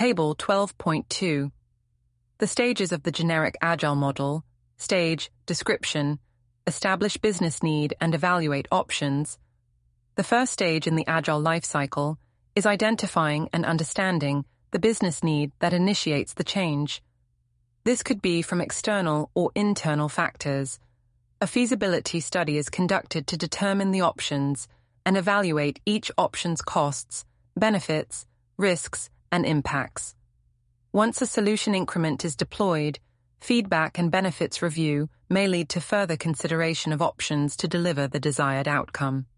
Table 12.2. The stages of the generic Agile model: stage, description, establish business need and evaluate options. The first stage in the Agile lifecycle is identifying and understanding the business need that initiates the change. This could be from external or internal factors. A feasibility study is conducted to determine the options and evaluate each option's costs, benefits, risks, and impacts. Once a solution increment is deployed, feedback and benefits review may lead to further consideration of options to deliver the desired outcome.